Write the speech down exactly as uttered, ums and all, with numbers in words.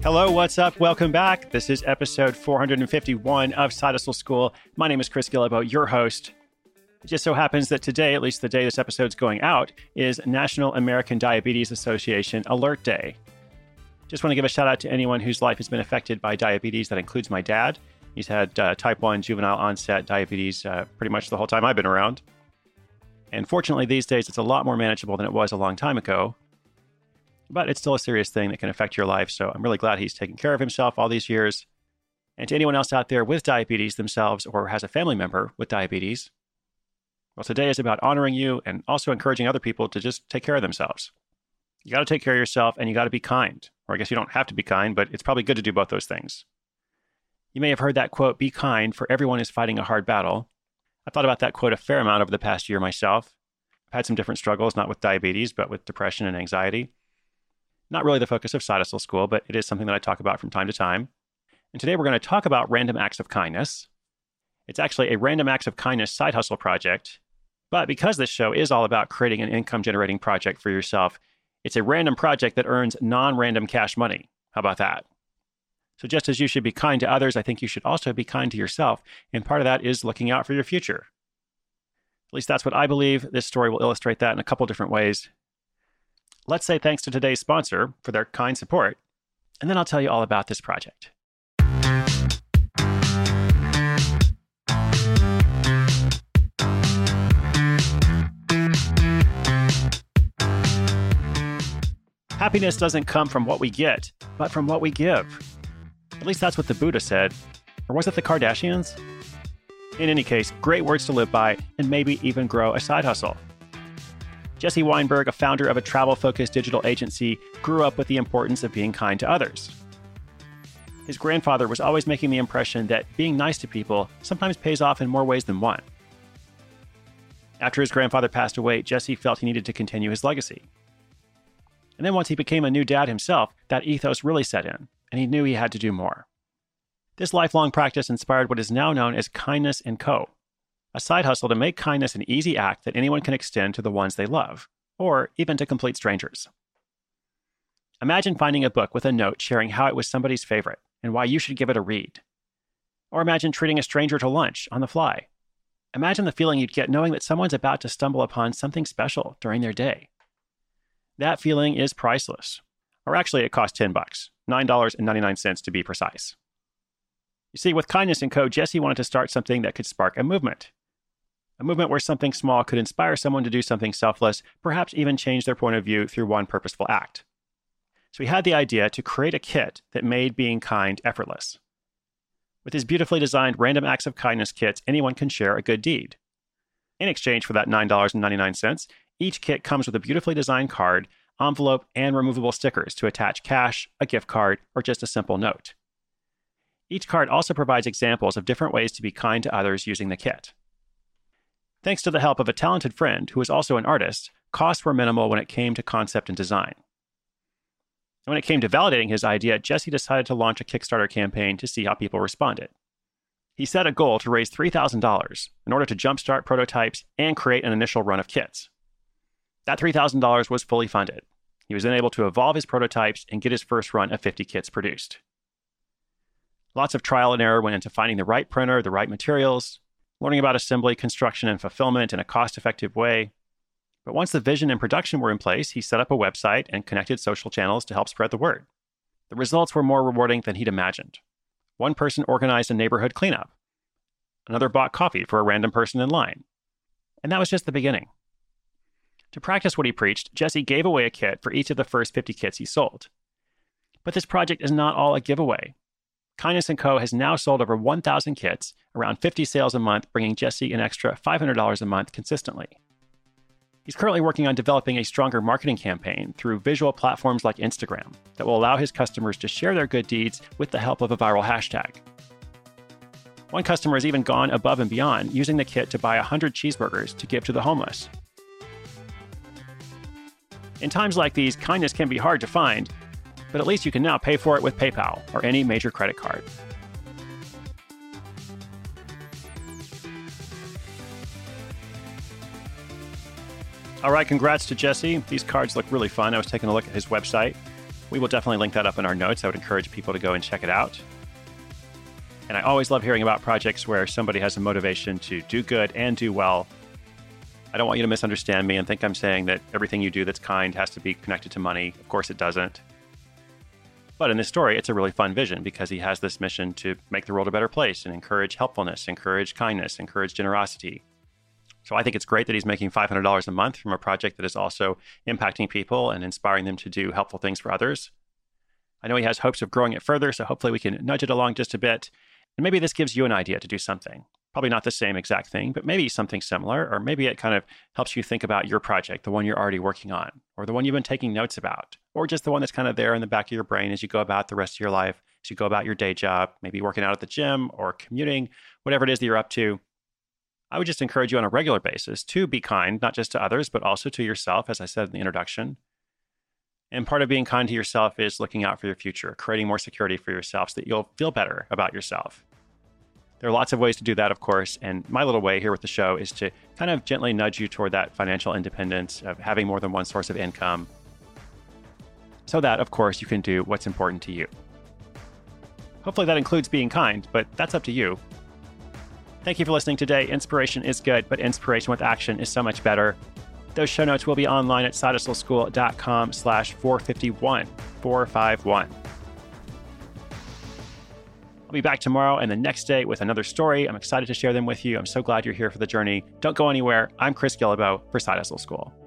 Hello, what's up? Welcome back. This is episode four hundred fifty-one of Side Hustle School. My name is Chris Guillebeau, your host. It just so happens that today, at least the day this episode's going out, is National American Diabetes Association Alert Day. Just want to give a shout out to anyone whose life has been affected by diabetes. That includes my dad. He's had uh, type one juvenile onset diabetes uh, pretty much the whole time I've been around. And fortunately, these days, it's a lot more manageable than it was a long time ago. But it's still a serious thing that can affect your life. So I'm really glad he's taken care of himself all these years. And to anyone else out there with diabetes themselves or has a family member with diabetes, well, today is about honoring you and also encouraging other people to just take care of themselves. You got to take care of yourself and you got to be kind. Or I guess you don't have to be kind, but it's probably good to do both those things. You may have heard that quote, "Be kind, for everyone is fighting a hard battle." I've thought about that quote a fair amount over the past year myself. I've had some different struggles, not with diabetes, but with depression and anxiety. Not really the focus of Side Hustle School, but it is something that I talk about from time to time. And today we're going to talk about random acts of kindness. It's actually a random acts of kindness side hustle project. But because this show is all about creating an income generating project for yourself, it's a random project that earns non-random cash money. How about that? So just as you should be kind to others, I think you should also be kind to yourself. And part of that is looking out for your future. At least that's what I believe. This story will illustrate that in a couple different ways. Let's say thanks to today's sponsor for their kind support, and then I'll tell you all about this project. Happiness doesn't come from what we get, but from what we give. At least that's what the Buddha said. Or was it the Kardashians? In any case, great words to live by and maybe even grow a side hustle. Jesse Weinberg, a founder of a travel-focused digital agency, grew up with the importance of being kind to others. His grandfather was always making the impression that being nice to people sometimes pays off in more ways than one. After his grandfather passed away, Jesse felt he needed to continue his legacy. And then once he became a new dad himself, that ethos really set in, and he knew he had to do more. This lifelong practice inspired what is now known as Kindness and Co., a side hustle to make kindness an easy act that anyone can extend to the ones they love, or even to complete strangers. Imagine finding a book with a note sharing how it was somebody's favorite and why you should give it a read. Or imagine treating a stranger to lunch on the fly. Imagine the feeling you'd get knowing that someone's about to stumble upon something special during their day. That feeling is priceless. Or actually, it costs ten bucks, nine dollars and ninety-nine cents to be precise. You see, with Kindness and Co., Jesse wanted to start something that could spark a movement. A movement where something small could inspire someone to do something selfless, perhaps even change their point of view through one purposeful act. So he had the idea to create a kit that made being kind effortless. With his beautifully designed Random Acts of Kindness kits, anyone can share a good deed. In exchange for that nine dollars and ninety-nine cents, each kit comes with a beautifully designed card, envelope, and removable stickers to attach cash, a gift card, or just a simple note. Each card also provides examples of different ways to be kind to others using the kit. Thanks to the help of a talented friend who is also an artist, costs were minimal when it came to concept and design. And when it came to validating his idea, Jesse decided to launch a Kickstarter campaign to see how people responded. He set a goal to raise three thousand dollars in order to jumpstart prototypes and create an initial run of kits. That three thousand dollars was fully funded. He was then able to evolve his prototypes and get his first run of fifty kits produced. Lots of trial and error went into finding the right printer, the right materials, learning about assembly, construction, and fulfillment in a cost-effective way. But once the vision and production were in place, he set up a website and connected social channels to help spread the word. The results were more rewarding than he'd imagined. One person organized a neighborhood cleanup. Another bought coffee for a random person in line. And that was just the beginning. To practice what he preached, Jesse gave away a kit for each of the first fifty kits he sold. But this project is not all a giveaway. Kindness and Co. has now sold over one thousand kits, around fifty sales a month, bringing Jesse an extra five hundred dollars a month consistently. He's currently working on developing a stronger marketing campaign through visual platforms like Instagram that will allow his customers to share their good deeds with the help of a viral hashtag. One customer has even gone above and beyond, using the kit to buy one hundred cheeseburgers to give to the homeless. In times like these, kindness can be hard to find, but at least you can now pay for it with PayPal or any major credit card. All right, congrats to Jesse. These cards look really fun. I was taking a look at his website. We will definitely link that up in our notes. I would encourage people to go and check it out. And I always love hearing about projects where somebody has a motivation to do good and do well. I don't want you to misunderstand me and think I'm saying that everything you do that's kind has to be connected to money. Of course it doesn't. But in this story, it's a really fun vision because he has this mission to make the world a better place and encourage helpfulness, encourage kindness, encourage generosity. So I think it's great that he's making five hundred dollars a month from a project that is also impacting people and inspiring them to do helpful things for others. I know he has hopes of growing it further, so hopefully we can nudge it along just a bit. And maybe this gives you an idea to do something. Probably not the same exact thing, but maybe something similar, or maybe it kind of helps you think about your project, the one you're already working on, or the one you've been taking notes about, or just the one that's kind of there in the back of your brain as you go about the rest of your life, as you go about your day job, maybe working out at the gym or commuting, whatever it is that you're up to. I would just encourage you on a regular basis to be kind, not just to others, but also to yourself, as I said in the introduction. And part of being kind to yourself is looking out for your future, creating more security for yourself so that you'll feel better about yourself. There are lots of ways to do that, of course, and my little way here with the show is to kind of gently nudge you toward that financial independence of having more than one source of income so that, of course, you can do what's important to you. Hopefully that includes being kind, but that's up to you. Thank you for listening today. Inspiration is good, but inspiration with action is so much better. Those show notes will be online at sidehustleschool.com slash 451, 451. I'll be back tomorrow and the next day with another story. I'm excited to share them with you. I'm so glad you're here for the journey. Don't go anywhere. I'm Chris Guillebeau for Side Hustle School.